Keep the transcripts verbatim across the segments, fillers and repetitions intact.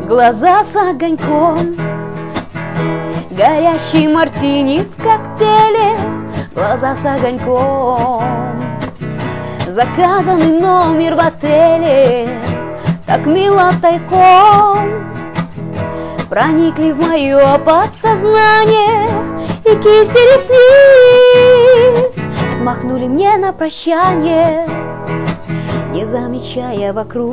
Глаза с огоньком, горящий мартини в коктейле. Глаза с огоньком, заказанный номер в отеле. Так мило тайком проникли в мое подсознание, и кисти ресниц смахнули мне на прощание, не замечая вокруг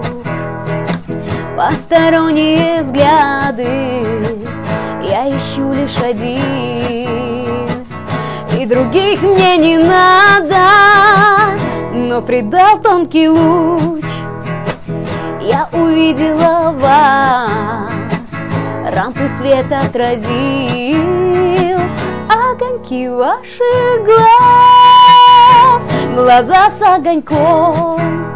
посторонние взгляды. Я ищу лишь один, и других мне не надо. Но придал тонкий луч, я увидела вас, рампы света отразил огоньки ваших глаз. Глаза с огоньком,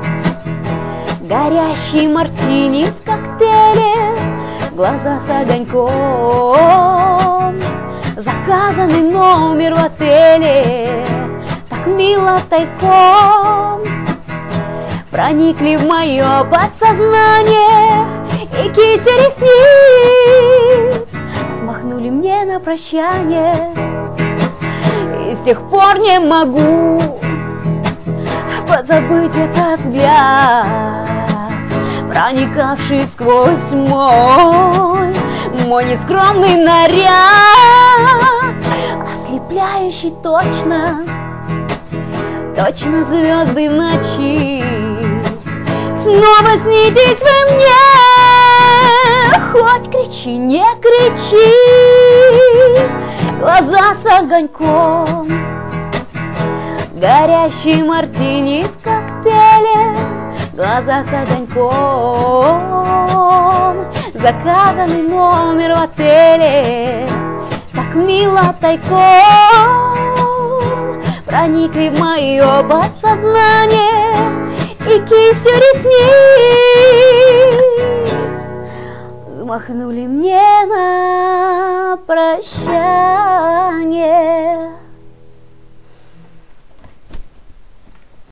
горящий мартини в коктейле. Глаза с огоньком, заказанный номер в отеле. Так мило тайком проникли в мое подсознание, и кисти ресниц смахнули мне на прощание. И с тех пор не могу позабыть этот взгляд, проникавший сквозь мой, мой нескромный наряд, ослепляющий точно, точно звезды в ночи. Снова снитесь вы мне, хоть кричи, не кричи. Глаза с огоньком, горящий мартини в коктейле. Глаза с огоньком, заказанный номер в отеле. Так мило тайком проникли в мое подсознание, и кистью ресниц взмахнули мне на прощание.